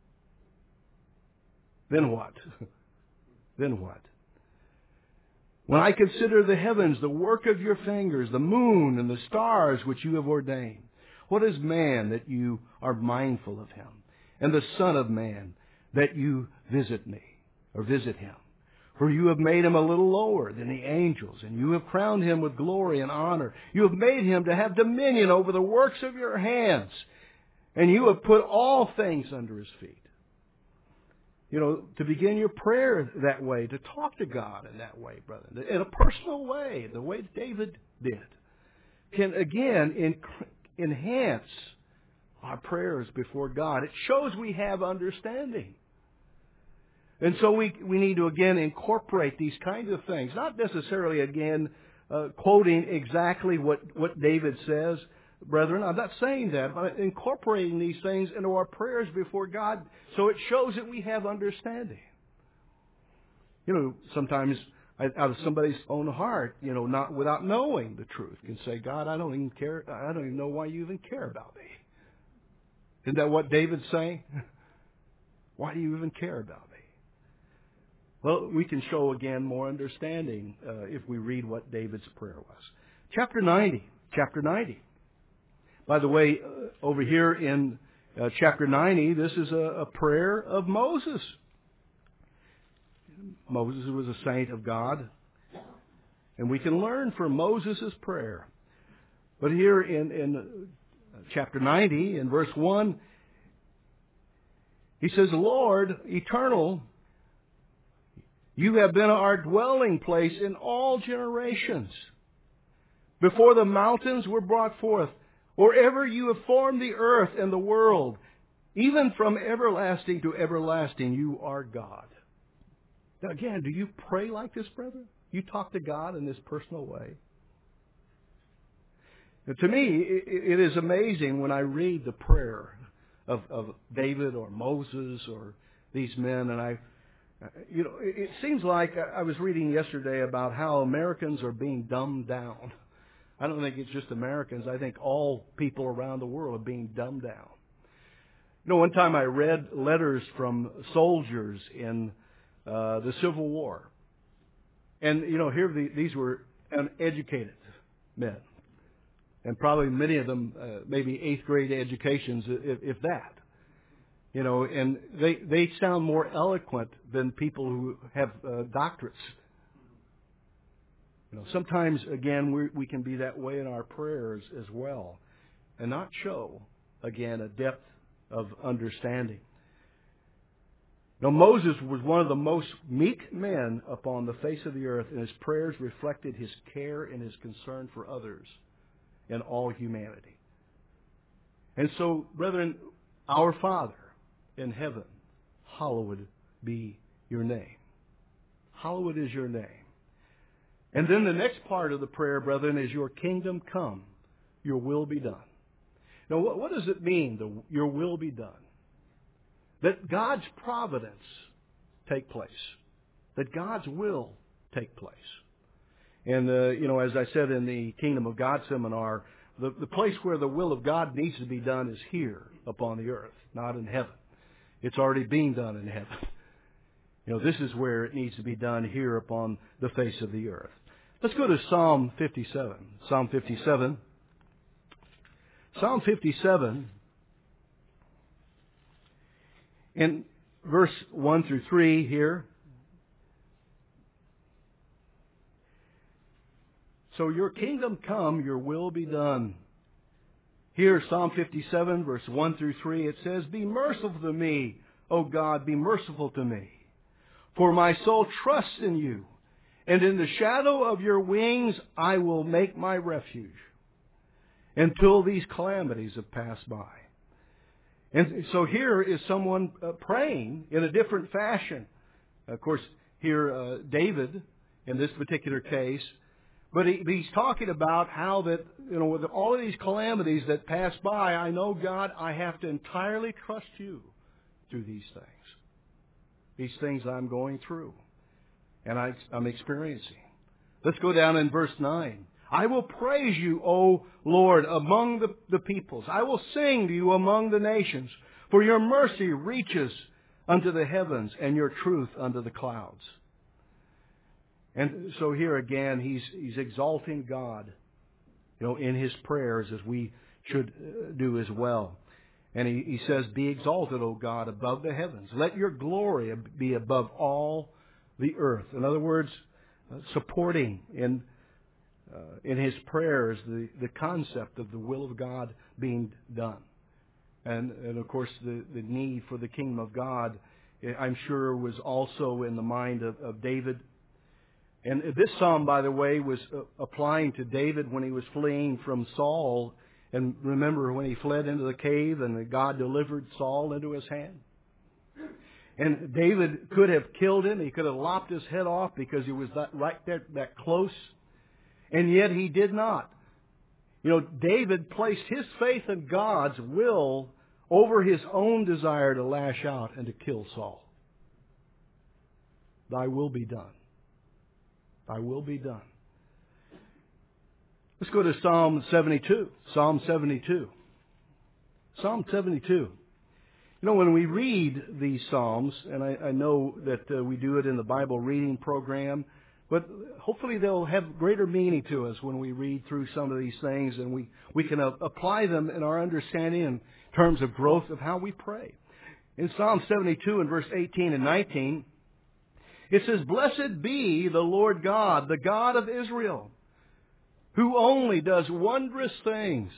Then what? Then what? When I consider the heavens, the work of your fingers, the moon and the stars which you have ordained, what is man that you are mindful of him? And the Son of Man that you visit me, or visit him? For you have made him a little lower than the angels, and you have crowned him with glory and honor. You have made him to have dominion over the works of your hands, and you have put all things under his feet. You know, to begin your prayer that way, to talk to God in that way, brother, in a personal way, the way David did, can again inc- enhance our prayers before God. It shows we have understanding. And so we we need to, again, incorporate these kinds of things. Not necessarily, again, uh, quoting exactly what, what David says, brethren. I'm not saying that, but incorporating these things into our prayers before God so it shows that we have understanding. You know, sometimes out of somebody's own heart, you know, not without knowing the truth, can say, God, I don't even care. I don't even know why you even care about me. Isn't that what David's saying? Why do you even care about me? Well, we can show, again, more understanding uh, if we read what David's prayer was. Chapter ninety. Chapter ninety. By the way, uh, over here in uh, chapter ninety, this is a, a prayer of Moses. Moses was a saint of God. And we can learn from Moses' prayer. But here in, in chapter ninety, in verse one, he says, Lord, eternal, you have been our dwelling place in all generations. Before the mountains were brought forth, or ever you have formed the earth and the world, even from everlasting to everlasting, you are God. Now again, do you pray like this, brother? You talk to God in this personal way? Now, to me, it is amazing when I read the prayer of, of David or Moses or these men, and I You know, it seems like I was reading yesterday about how Americans are being dumbed down. I don't think it's just Americans. I think all people around the world are being dumbed down. You know, one time I read letters from soldiers in uh, the Civil War. And, you know, here the, these were uneducated men. And probably many of them, uh, maybe eighth grade educations, if, if that. You know, and they they sound more eloquent than people who have uh, doctorates. You know, sometimes, again, we we can be that way in our prayers as well, and not show, again, a depth of understanding. Now, Moses was one of the most meek men upon the face of the earth, and his prayers reflected his care and his concern for others and all humanity. And so, brethren, our Father in heaven, hallowed be your name. Hallowed is your name. And then the next part of the prayer, brethren, is your kingdom come, your will be done. Now, what, what does it mean, the, your will be done? That God's providence take place. That God's will take place. And, uh, you know, as I said in the Kingdom of God seminar, the, the place where the will of God needs to be done is here upon the earth, not in heaven. It's already being done in heaven. You know, this is where it needs to be done here upon the face of the earth. Let's go to Psalm fifty-seven. Psalm fifty-seven. Psalm fifty-seven, in verse one through three here. So your kingdom come, your will be done. Here, Psalm fifty-seven, verse one through three, it says, Be merciful to me, O God, be merciful to me. For my soul trusts in you, and in the shadow of your wings I will make my refuge, until these calamities have passed by. And so here is someone uh, praying in a different fashion. Of course, here uh, David, in this particular case, but he, he's talking about how that, you know, with all of these calamities that pass by, I know, God, I have to entirely trust you through these things. These things I'm going through and I, I'm experiencing. Let's go down in verse nine. I will praise you, O Lord, among the, the peoples. I will sing to you among the nations, for your mercy reaches unto the heavens and your truth unto the clouds. And so here again, he's he's exalting God, you know, in his prayers, as we should do as well. And he, he says, Be exalted, O God, above the heavens. Let your glory be above all the earth. In other words, uh, supporting in uh, in his prayers the, the concept of the will of God being done. And, and of course, the, the need for the kingdom of God, I'm sure, was also in the mind of, of David. And this psalm, by the way, was applying to David when he was fleeing from Saul. And remember when he fled into the cave and God delivered Saul into his hand? And David could have killed him. He could have lopped his head off because he was that, right there, that close. And yet he did not. You know, David placed his faith in God's will over his own desire to lash out and to kill Saul. Thy will be done. Thy will be done. Let's go to Psalm seventy-two. Psalm seventy-two. Psalm seventy-two. You know, when we read these Psalms, and I, I know that uh, we do it in the Bible reading program, but hopefully they'll have greater meaning to us when we read through some of these things, and we, we can uh, apply them in our understanding in terms of growth of how we pray. In Psalm seventy-two and verse eighteen and nineteen, it says, Blessed be the Lord God, the God of Israel, who only does wondrous things.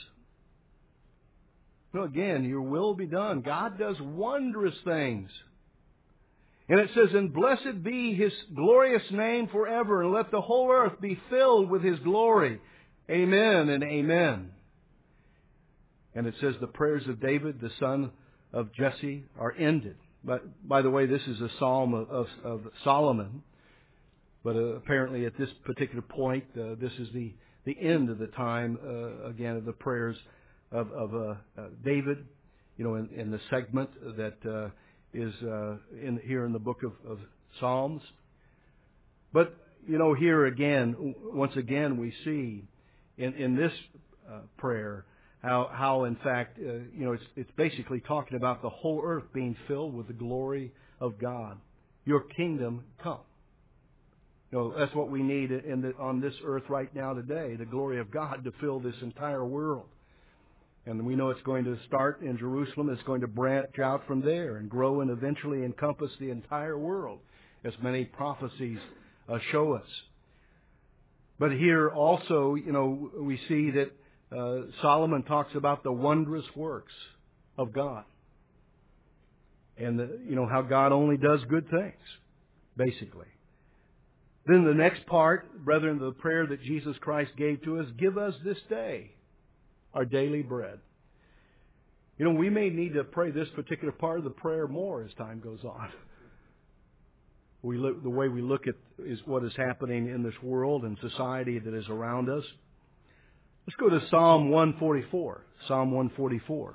No, again, your will be done. God does wondrous things. And it says, And blessed be his glorious name forever, and let the whole earth be filled with his glory. Amen and amen. And it says, The prayers of David, the son of Jesse, are ended. But, by the way, this is a psalm of, of, of Solomon. But uh, apparently at this particular point, uh, this is the, the end of the time, uh, again, of the prayers of, of uh, uh, David, you know, in, in the segment that uh, is uh, in here in the book of, of Psalms. But, you know, here again, once again, we see in, in this uh, prayer How, how in fact, uh, you know, it's, it's basically talking about the whole earth being filled with the glory of God. Your kingdom come. You know, that's what we need in the, on this earth right now today, the glory of God to fill this entire world. And we know it's going to start in Jerusalem. It's going to branch out from there and grow and eventually encompass the entire world, as many prophecies uh, show us. But here also, you know, we see that Uh, Solomon talks about the wondrous works of God. And, the, you know, how God only does good things, basically. Then the next part, brethren, the prayer that Jesus Christ gave to us, Give us this day our daily bread. You know, we may need to pray this particular part of the prayer more as time goes on. We look, the way we look at is what is happening in this world and society that is around us. Let's go to Psalm one forty-four. Psalm one forty-four.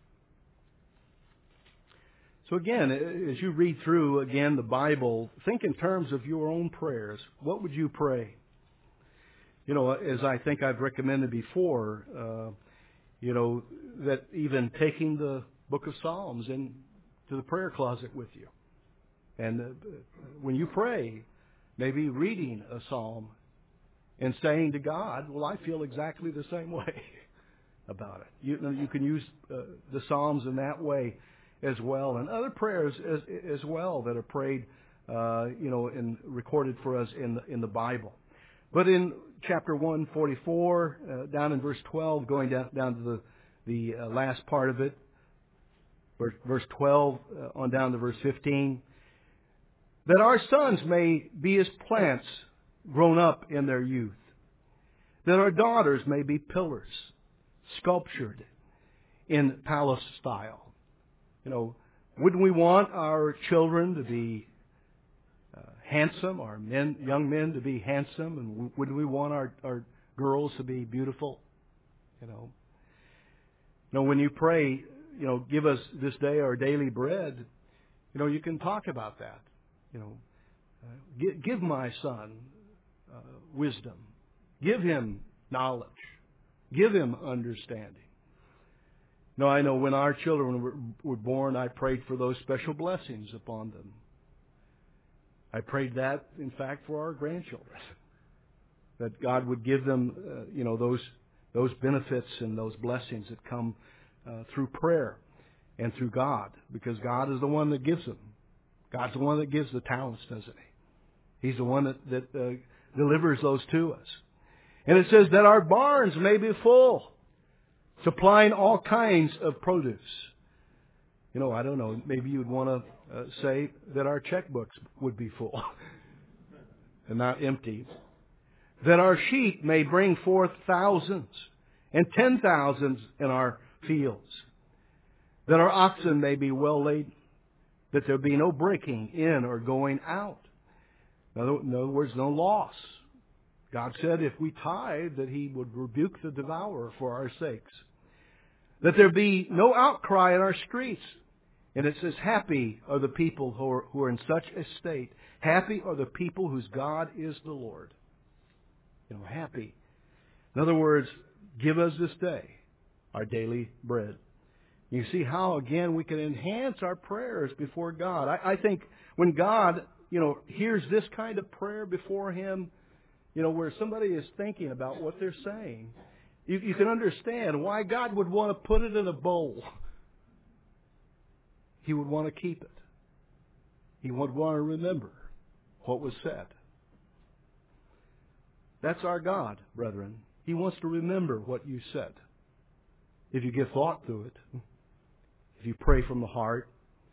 So again, as you read through, again, the Bible, think in terms of your own prayers. What would you pray? You know, as I think I've recommended before, uh, you know, that even taking the book of Psalms into the prayer closet with you. And uh, when you pray, maybe reading a psalm and saying to God, well, I feel exactly the same way about it. You, you can use uh, the Psalms in that way as well, and other prayers as, as well that are prayed, uh, you know, and recorded for us in the, in the Bible. But in chapter one forty-four, uh, down in verse twelve, going down, down to the, the uh, last part of it, verse, verse twelve uh, on down to verse fifteen, that our sons may be as plants grown up in their youth, that our daughters may be pillars, sculptured in palace style. You know, wouldn't we want our children to be uh, handsome, our men, young men to be handsome, and wouldn't we want our, our girls to be beautiful? You know, you know, when you pray, you know, give us this day our daily bread, you know, you can talk about that. You know, uh, give, give my son uh, wisdom. Give him knowledge. Give him understanding. No, I know when our children were, were born, I prayed for those special blessings upon them. I prayed that, in fact, for our grandchildren, that God would give them, uh, you know, those those benefits and those blessings that come uh, through prayer and through God, because God is the one that gives them. God's the one that gives the talents, doesn't He? He's the one that, that uh, delivers those to us. And it says that our barns may be full, supplying all kinds of produce. You know, I don't know, maybe you'd want to uh, say that our checkbooks would be full and not empty. That our sheep may bring forth thousands and ten thousands in our fields. That our oxen may be well laden. That there be no breaking in or going out. In other, in other words, no loss. God said if we tithe, that He would rebuke the devourer for our sakes. That there be no outcry in our streets. And it says, happy are the people who are, who are in such a state. Happy are the people whose God is the Lord. You know, happy. In other words, give us this day our daily bread. You see how, again, we can enhance our prayers before God. I, I think when God, you know, hears this kind of prayer before Him, you know, where somebody is thinking about what they're saying, you, you can understand why God would want to put it in a bowl. He would want to keep it. He would want to remember what was said. That's our God, brethren. He wants to remember what you said. If you give thought to it, if you pray from the heart.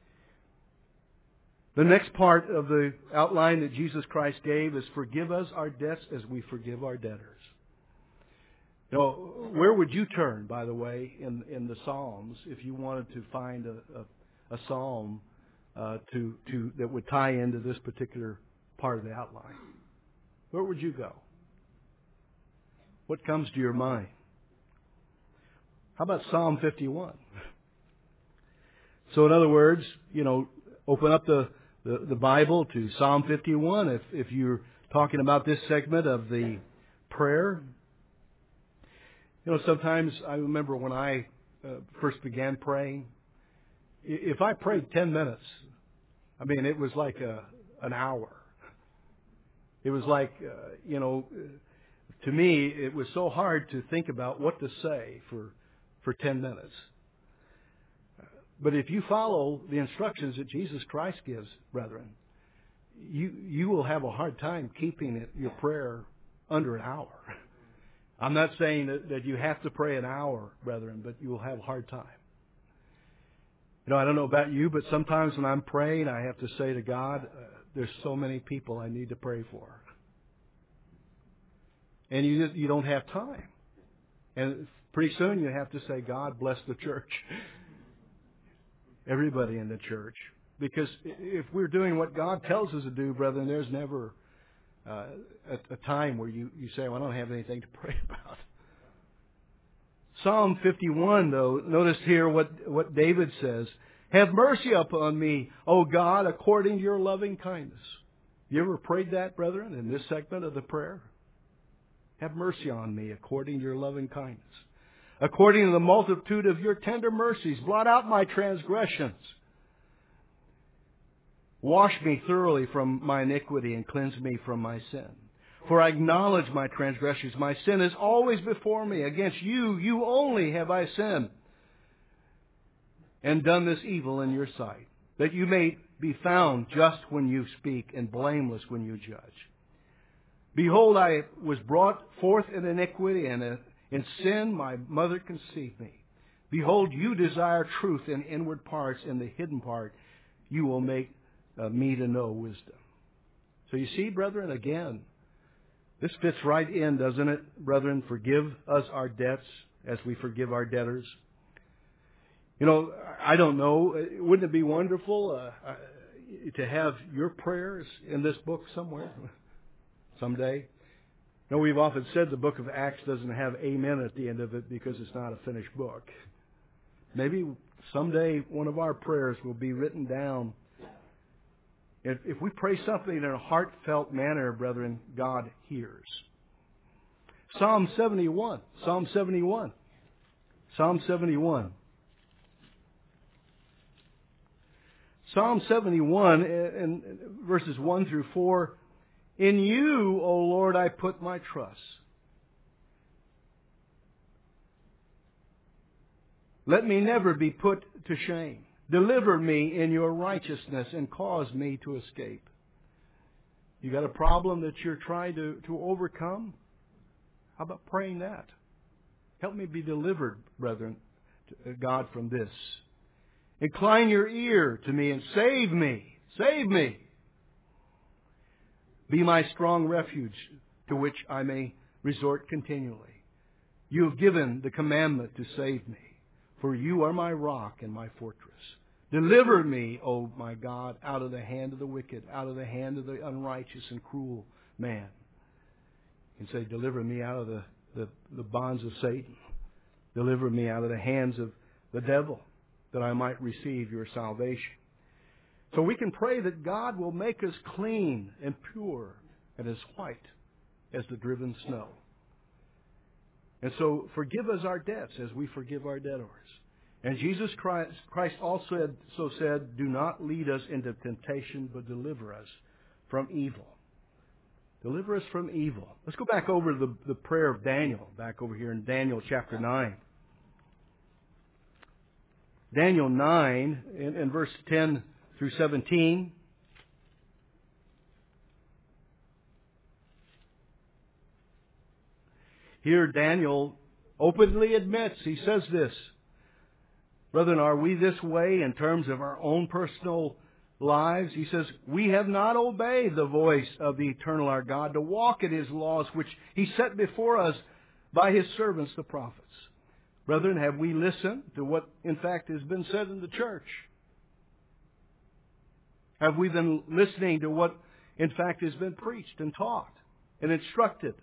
The next part of the outline that Jesus Christ gave is forgive us our debts as we forgive our debtors. You know, where would you turn, by the way, in, in the Psalms if you wanted to find a, a, a psalm uh, to, to that would tie into this particular part of the outline? Where would you go? What comes to your mind? How about Psalm fifty-one? So in other words, you know, open up the, the, the Bible to Psalm fifty-one if, if you're talking about this segment of the prayer. You know, sometimes I remember when I uh, first began praying, if I prayed ten minutes, I mean, it was like a, an hour. It was like, uh, you know, to me, it was so hard to think about what to say for, for ten minutes. But if you follow the instructions that Jesus Christ gives, brethren, you you will have a hard time keeping it, your prayer under an hour. I'm not saying that, that you have to pray an hour, brethren, but you will have a hard time. You know, I don't know about you, but sometimes when I'm praying, I have to say to God, uh, there's so many people I need to pray for. And you just, you don't have time. And pretty soon you have to say, God, bless the church. Everybody in the church. Because if we're doing what God tells us to do, brethren, there's never uh, a, a time where you, you say, well, I don't have anything to pray about. Psalm fifty-one, though, notice here what, what David says. Have mercy upon me, O God, according to your loving kindness. You ever prayed that, brethren, in this segment of the prayer? Have mercy on me according to your loving kindness. According to the multitude of your tender mercies, blot out my transgressions. Wash me thoroughly from my iniquity and cleanse me from my sin. For I acknowledge my transgressions. My sin is always before me. Against you, you only have I sinned, and done this evil in your sight, that you may be found just when you speak and blameless when you judge. Behold, I was brought forth in iniquity, and in sin my mother conceived me. Behold, you desire truth in inward parts, in the hidden part you will make uh, me to know wisdom. So you see, brethren, again, this fits right in, doesn't it? Brethren, forgive us our debts as we forgive our debtors. You know, I don't know, wouldn't it be wonderful uh, to have your prayers in this book somewhere someday? You know, we've often said the book of Acts doesn't have amen at the end of it because it's not a finished book. Maybe someday one of our prayers will be written down. If, if we pray something in a heartfelt manner, brethren, God hears. Psalm seventy-one. Psalm seventy-one. Psalm seventy-one. Psalm seventy-one, in verses one through four. In you, O Lord, I put my trust. Let me never be put to shame. Deliver me in your righteousness and cause me to escape. You got a problem that you're trying to, to overcome? How about praying that? Help me be delivered, brethren, to God, from this. Incline your ear to me and save me. Save me. Be my strong refuge to which I may resort continually. You have given the commandment to save me, for you are my rock and my fortress. Deliver me, O my God, out of the hand of the wicked, out of the hand of the unrighteous and cruel man. And say, deliver me out of the, the, the bonds of Satan. Deliver me out of the hands of the devil, that I might receive your salvation. So we can pray that God will make us clean and pure and as white as the driven snow. And so forgive us our debts as we forgive our debtors. And Jesus Christ, Christ also said, so said, do not lead us into temptation, but deliver us from evil. Deliver us from evil. Let's go back over the, the prayer of Daniel, back over here in Daniel chapter nine. Daniel nine, in, in verse ten through seventeen. Here Daniel openly admits, he says this, brethren, are we this way in terms of our own personal lives? He says, we have not obeyed the voice of the eternal our God to walk in His laws, which He set before us by His servants, the prophets. Brethren, have we listened to what, in fact, has been said in the church? Have we been listening to what, in fact, has been preached and taught and instructed?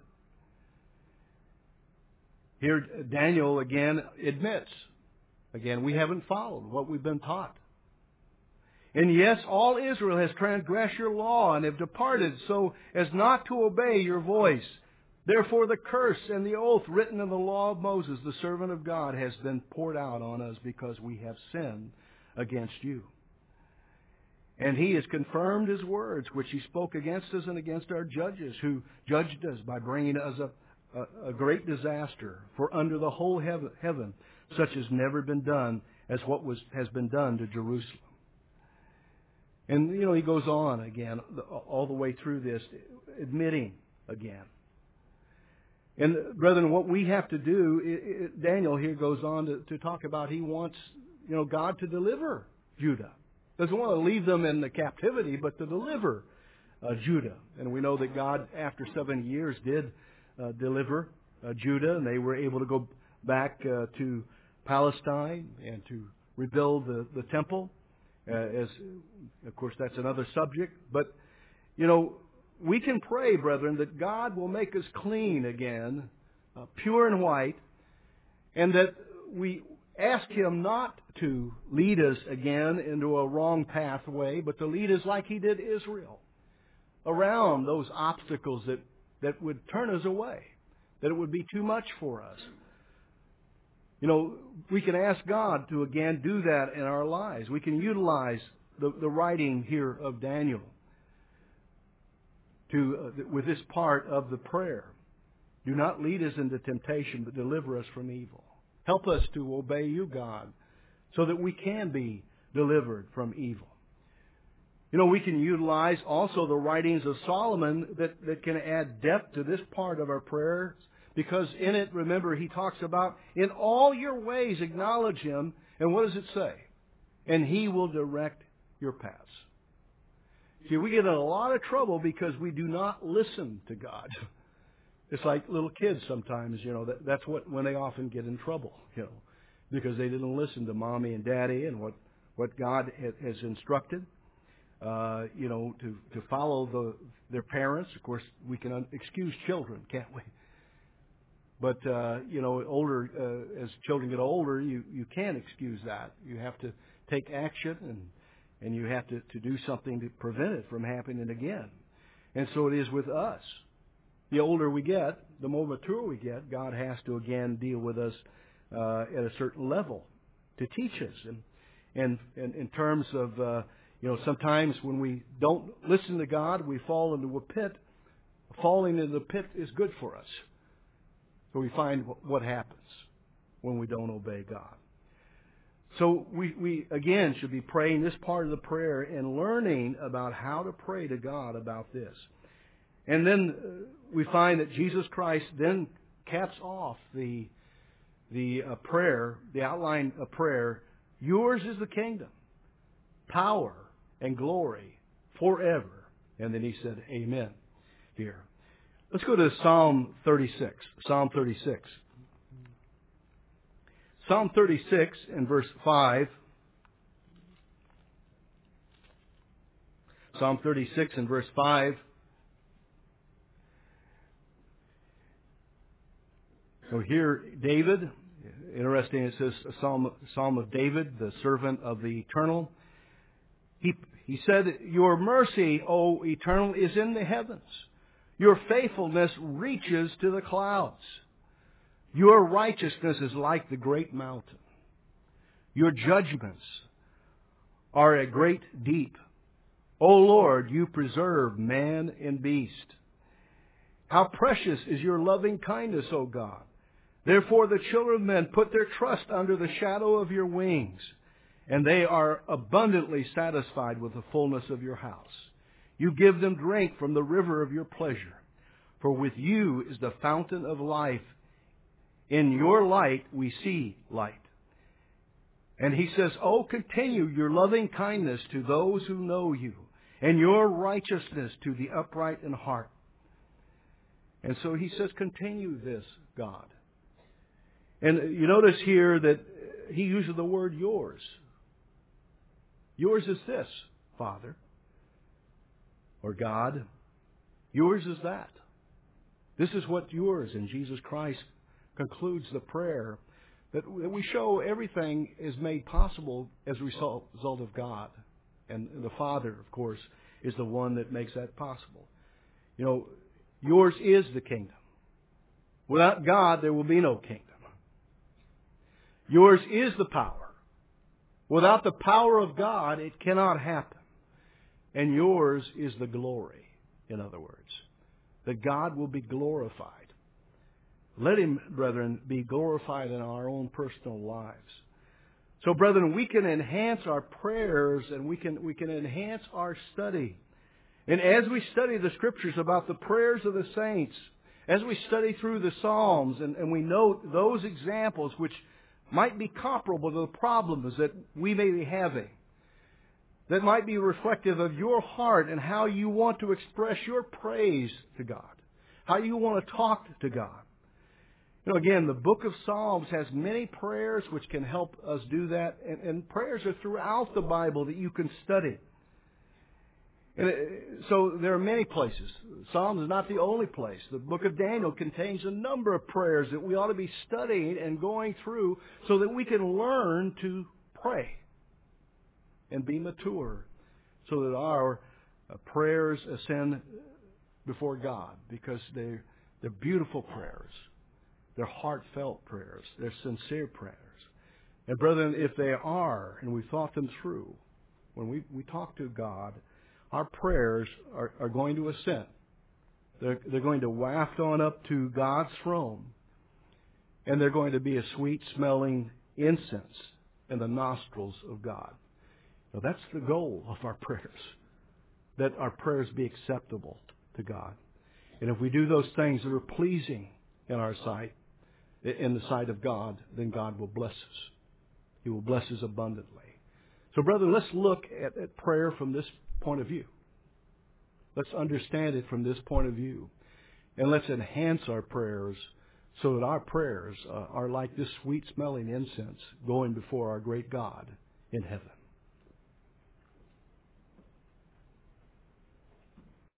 Here, Daniel again admits, again, we haven't followed what we've been taught. And yes, all Israel has transgressed your law and have departed so as not to obey your voice. Therefore the curse and the oath written in the law of Moses, the servant of God, has been poured out on us because we have sinned against you. And He has confirmed His words, which He spoke against us and against our judges, who judged us by bringing us a, a, a great disaster. For under the whole heaven, heaven such has never been done as what was has been done to Jerusalem. And, you know, he goes on again, all the way through this, admitting again. And, brethren, what we have to do, it, it, Daniel here goes on to, to talk about he wants, you know, God to deliver Judah. Doesn't want to leave them in the captivity, but to deliver uh, Judah. And we know that God, after seven years, did uh, deliver uh, Judah, and they were able to go back uh, to Palestine and to rebuild the, the temple. Uh, as, of course, that's another subject. But, you know, we can pray, brethren, that God will make us clean again, uh, pure and white, and that we ask Him not to lead us again into a wrong pathway, but to lead us like He did Israel, around those obstacles that, that would turn us away, that it would be too much for us. You know, we can ask God to again do that in our lives. We can utilize the, the writing here of Daniel. to uh, with this part of the prayer. Do not lead us into temptation, but deliver us from evil. Help us to obey you, God, so that we can be delivered from evil. You know, we can utilize also the writings of Solomon that, that can add depth to this part of our prayers, because in it, remember, he talks about, in all your ways acknowledge Him, and what does it say? And He will direct your paths. See, we get in a lot of trouble because we do not listen to God. It's like little kids sometimes, you know, that, that's what when they often get in trouble, you know, because they didn't listen to Mommy and Daddy and what, what God has instructed, uh, you know, to, to follow the, their parents. Of course, we can un- excuse children, can't we? But, uh, you know, older, uh, as children get older, you, you can't excuse that. You have to take action, and, and you have to, to do something to prevent it from happening again. And so it is with us. The older we get, the more mature we get, God has to again deal with us uh, at a certain level to teach us. And, and, and in terms of, uh, you know, sometimes when we don't listen to God, we fall into a pit. Falling into the pit is good for us. So we find what happens when we don't obey God. So we, we, again, should be praying this part of the prayer and learning about how to pray to God about this. And then we find that Jesus Christ then caps off the, the uh, prayer, the outline of prayer. Yours is the kingdom, power, and glory forever. And then he said, Amen, here. Let's go to Psalm thirty-six. Psalm thirty-six. Psalm thirty-six and verse five. Psalm thirty-six and verse five. So here, David, interesting, it says a Psalm, Psalm of David, the servant of the Eternal. He, he said, Your mercy, O Eternal, is in the heavens. Your faithfulness reaches to the clouds. Your righteousness is like the great mountain. Your judgments are a great deep. O Lord, you preserve man and beast. How precious is your loving kindness, O God. Therefore the children of men put their trust under the shadow of your wings, and they are abundantly satisfied with the fullness of your house. You give them drink from the river of your pleasure. For with you is the fountain of life. In your light we see light. And he says, Oh, continue your loving kindness to those who know you, and your righteousness to the upright in heart. And so he says, continue this, God. And you notice here that he uses the word yours. Yours is this, Father. Or God, yours is that. This is what yours, and Jesus Christ concludes the prayer that we show everything is made possible as a result of God. And the Father, of course, is the one that makes that possible. You know, yours is the kingdom. Without God, there will be no kingdom. Yours is the power. Without the power of God, it cannot happen. And yours is the glory, in other words, that God will be glorified. Let Him, brethren, be glorified in our own personal lives. So, brethren, we can enhance our prayers and we can, we can enhance our study. And as we study the Scriptures about the prayers of the saints, as we study through the Psalms and, and we note those examples which might be comparable to the problems that we may be having, that might be reflective of your heart and how you want to express your praise to God, how you want to talk to God. You know, again, the book of Psalms has many prayers which can help us do that, and, and prayers are throughout the Bible that you can study. And so there are many places. Psalms is not the only place. The book of Daniel contains a number of prayers that we ought to be studying and going through so that we can learn to pray and be mature so that our prayers ascend before God, because they're, they're beautiful prayers. They're heartfelt prayers. They're sincere prayers. And brethren, if they are, and we've thought them through, when we, we talk to God, our prayers are, are going to ascend. They're, they're going to waft on up to God's throne, and they're going to be a sweet-smelling incense in the nostrils of God. Now, that's the goal of our prayers, that our prayers be acceptable to God. And if we do those things that are pleasing in our sight, in the sight of God, then God will bless us. He will bless us abundantly. So, brethren, let's look at, at prayer from this point of view. Let's understand it from this point of view. And let's enhance our prayers so that our prayers uh, are like this sweet-smelling incense going before our great God in heaven.